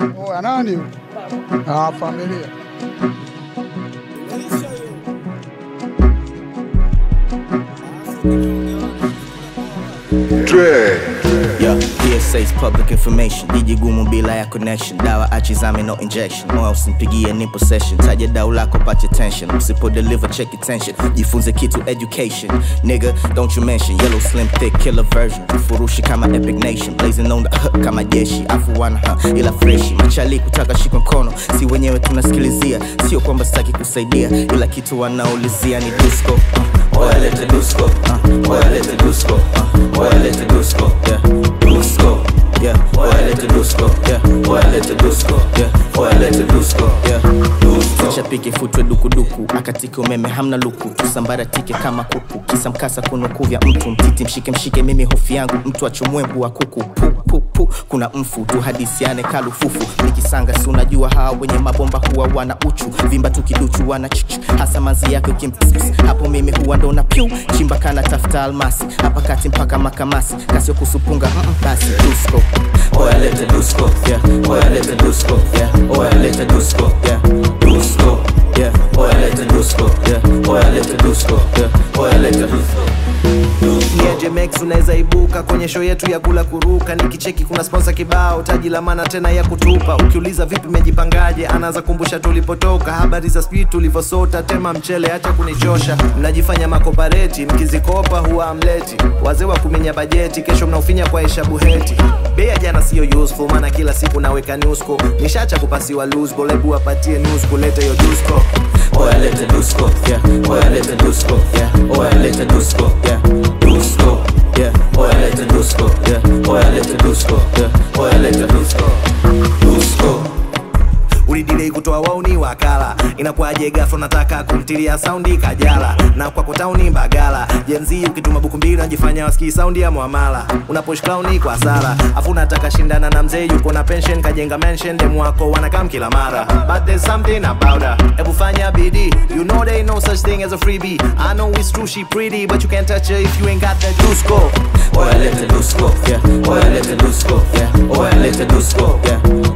Oya nani? Familia. Yeah, PSA's public information. DJ gumu bila ya connection. Dawa achizame no injection. Moyo usimpigie ni possession. Taja dau lako pati tension. Usipo deliver check attention. Jifunze kitu education. Nigga, don't you mention. Yellow slim thick killer version. Furushi kama Epic Nation. Blazing on the hook kama jeshi. Afu wana ila freshi. Machali kutaka shiko mkono. Si wenyewe tunasikilizia. Sio kwamba sitaki kusaidia. Ila kitu wanaulizia ni disco. Oya lete disco. Oya lete disco. Oya lete disco. Yeah. Dusko, yeah, oya lete dusko, yeah, oya lete dusko, yeah, oya lete dusko, yeah, dusko. Chapike futwe dukuduku, akatike umeme hamna luku, tusambaratike kama kuku, kisa mkasa kunukuvya mtu, mtiti mshike mimi hofi yangu, mtu achomwe wa kuku, pu, kuna mfu, tu hadisiane kalufufu, nikisanga si unajua hawa wenye mabomba huwa wana uchu, vimba tukiduchu wana chichi, hasa manzi yako kimpispis, hapo mimi huwa ndo na piu, chimba kana tafuta almasi, hapa kati mpaka makamasi, kasio kusupunga, basi dusko. Oya lete dusko, yeah, oya lete dusko, yeah, oya lete dusko, yeah, dusko, yeah, oya lete dusko, yeah, oya lete dusko, yeah, oya lete dusko. Nieje Max unaweza ibuka kwenye show yetu ya kula kuruka, nikicheki kuna sponsor kibao, taji la maana tena ya kutupa, ukiuliza vipi mejipangaje, anaanza kumbusha tulipotoka, habari za speed tulivosota, tema mchele acha kunichosha, mnajifanya makopareti, mkizikopa huwa amleti, wazee wa kuminya bajeti, kesho mnaufinya kwa hesabu heti, bea jana sio useful, maana kila siku naweka newsco, nishacha kupasiwa loose, bolebu apatie news kuleta yo dusko. Oya lete dusko, yeah, oya lete dusko, yeah, oya lete dusko, yeah, dusko, yeah, oya lete dusko, yeah, oya lete dusko, yeah, oya lete dusko, dusko. Ulidilei kutoa wauni wakala, inakuaje ghafla nataka kumtilia soundi kajala, na kwa kotauni bagala, jenzi ukituma buku mbili unajifanya wasikii soundi ya muamala, unapush clown kwa sala, afu unataka shindana na mzee yuko na pension kajenga mansion, demu wako wanakam kila mara, but there's something about her, ebu fanya bidii, you know there ain't no such thing as a freebie, I know it's true she pretty, but you can't touch her if you ain't got that dusko. Oya lete dusko, yeah, oya lete dusko, yeah, oya lete dusko, yeah.